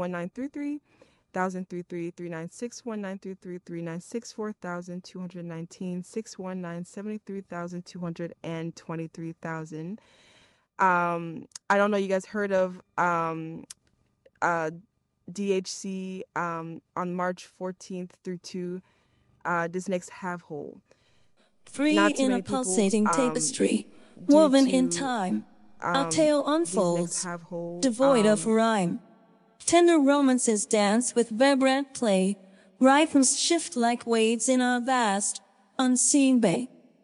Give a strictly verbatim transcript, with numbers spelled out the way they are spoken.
one nine three three, thousand three three, three nine six, one nine three three, three nine six, four thousand two hundred nineteen, six one nine, seven three thousand two hundred, and twenty-three thousand. Um, I don't know, you guys heard of um, uh, D H C um, on March fourteenth through to uh, this next half hole. Free in a people, pulsating um, tapestry, woven to, in time, um, our tale unfolds, hole, devoid um, of rhyme. Tender romances dance with vibrant play, rhythms shift like waves in a vast, unseen bay.